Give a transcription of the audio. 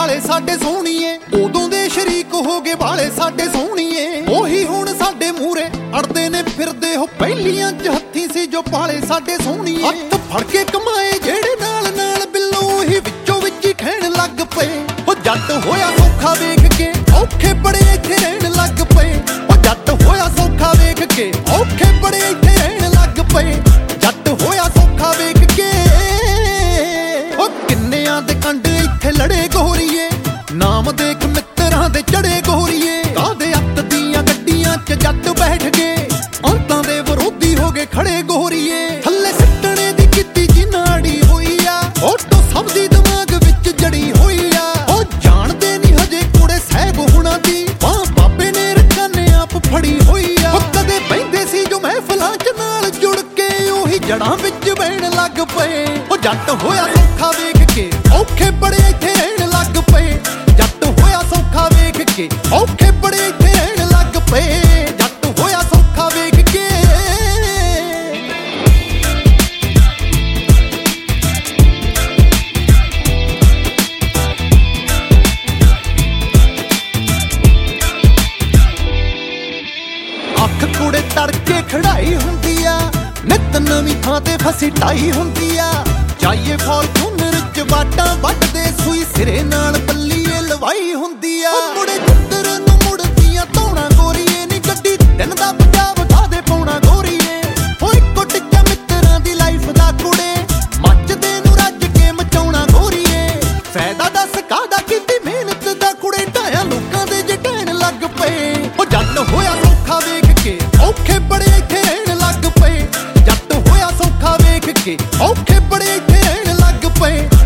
ਵਾਲੇ ਸਾਡੇ ਸੋਹਣੀਏ, ਉਦੋਂ ਦੇ ਸ਼ਰੀਕ ਹੋ ਗਏ ਵਾਲੇ ਸਾਡੇ ਸੋਹਣੀਏ। ਉਹੀ ਹੁਣ ਸਾਡੇ ਮੂਹਰੇ ਅੜਦੇ ਨੇ ਫਿਰਦੇ, ਹੋ ਪਹਿਲੀਆਂ ਚ ਹੱਥੀ ਸੀ ਜੋ ਪਾਲੇ ਸਾਡੇ ਸੋਹਣੀਏ। ਹੱਥ ਫੜ ਕੇ ਕਮਾਏ ਜਿਹੜੇ ਨਾਲ ਨਾਲ ਬਿੱਲੋ, ਹੀ ਵਿੱਚੋਂ ਵਿੱਚ ਹੀ ਖੈਣ ਲੱਗ ਪਏ। ਉਹ ਜੱਟ ਹੋਇਆ ਸੌਖਾ ਵੇਖ ਕੇ ਔਖੇ ਬੜੇ ਇੱਥੇ ਰਹਿਣ ਲੱਗ ਪਏ। ਉਹ ਜੱਟ ਹੋਇਆ ਸੌਖਾ ਵੇਖ ਕੇ ਔਖੇ ਬੜੇ ਇੱਥੇ ਰਹਿਣ ਲੱਗ ਪਏ। ਜੱਟ ਹੋਇਆ ਸੌਖਾ ਵੇਖ ਕੇ ਉਹ ਕਿੰਨਿਆਂ ਦੇ ਕੰਡ ਇੱਥੇ ਲੜੇ ਗੋਰੀਏ। ਨਾਮ ਦੇਖ ਮਿੱਤਰਾਂ ਦੇ ਚੜੇ ਗੋਰੀਏ। ਕਾਹਦੇ ਅੱਤ ਦੀਆਂ ਗੱਡੀਆਂ 'ਚ ਜੱਟ ਬੈਠ ਗਏ, ਅੰਤਾਂ ਦੇ ਵਿਰੋਧੀ ਹੋ ਗਏ ਖੜੇ ਗੋਰੀਏ। ਥੱਲੇ ਸਿੱਟਣੇ ਦੀ ਕੀਤੀ ਜਿਨਾੜੀ ਹੋਈ ਆ, ਫੋਟੋ ਸਭ ਦੀ ਦਿਮਾਗ ਵਿੱਚ ਜੜੀ ਹੋਈ ਆ। ਉਹ ਜਾਣਦੇ ਨਹੀਂ ਹਜੇ ਕੁੜੇ ਸਹਿਬ ਹੁਣਾਂ ਦੀ, ਬਾਹ ਬਾਬੇ ਨੇ ਰੱਖਾਂ ਨੇ ਆਪ ਫੜੀ ਹੋਈ ਆ। ਉਹ ਕਦੇ ਬਹਿੰਦੇ ਸੀ ਜੋ ਮਹਿਫਲਾਂ 'ਚ ਨਾਲ ਜੁੜ ਕੇ, ਉਹੀ ਜੜਾਂ ਵਿੱਚ ਬਹਿਣ ਲੱਗ ਪਏ। ਉਹ ਜੱਟ ਹੋਇਆ ਸੌਖਾ ਵੇਖ ਕੇ ਔਖੇ ਬੜੇ ਇੱਥੇ ਰਹਿਣ ਲੱਗ ਪਏ। ਜੱਟ ਹੋਇਆ ਸੌਖਾ ਵੇਖ ਕੇ ਔਖੇ ਬੜੇ ਇੱਥੇ ਰਹਿਣ ਲੱਗ ਪਏ। ਜੱਟ ਹੋਇਆ ਸੌਖਾ ਵੇਖ ਕੇ। ਅੱਖ ਕੁੜੇ ਤੜਕੇ ਖੜਾਈ ਹੁੰਦੀ ਆ, ਨਿੱਤ ਨਵੀਂ ਥਾਂ ਤੇ ਫਸੀ ਢਾਈ ਹੁੰਦੀ ਆ। ਜਾਈਏ ਫੋਰਚੂਨਰ ਚ ਵਾਟਾਂ ਵੱਟਦੇ, ਸੂਈ ਸਿਰੇ ਨਾਲ ਪੱਲੀਏ ਲਵਾਈ ਹੁੰਦੀ ਆ। ਮੁੜੇ ਜਿੱਧਰ ਨੂੰ ਮੁੜਦੀਆਂ ਧੌਣਾ ਗੋਰੀਏ, ਨੀ ਗੱਡੀ ਦਿਨ ਦਾ ਪੰਜਾਬ ਖਾਦੇ ਪਾਉਣਾ ਗੋਰੀਏ। ਉਹ ਇੱਕੋ ਟਿੱਕਾ ਮਿੱਤਰਾਂ ਦੀ ਲਾਈਫ ਦਾ ਕੁੜੇ, ਮੱਚਦੇ ਨੂੰ ਰੱਜ ਕੇ ਮਚਾਉਣਾ ਗੋਰੀਏ। ਫਾਇਦਾ ਦੱਸ ਕਾਹਦਾ ਕੀਤੀ ਮਿਹਨਤ ਦਾ ਕੁੜੇ, ਢਾਇਆ ਲੋਕਾਂ ਦੇ ਜੇ ਢਹਿਣ ਲੱਗ ਪਏ। ਉਹ ਜੱਟ ਹੋਇਆ ਸੌਖਾ ਵੇਖ ਕੇ ਔਖੇ ਬੜੇ ਇੱਥੇ ਰਹਿਣ ਲੱਗ ਪਏ। ਜੱਟ ਹੋਇਆ ਸੌਖਾ ਵੇਖ ਕੇ ਔਖੇ ਬੜੇ ਇੱਥੇ ਰਹਿਣ ਲੱਗ ਪਏ।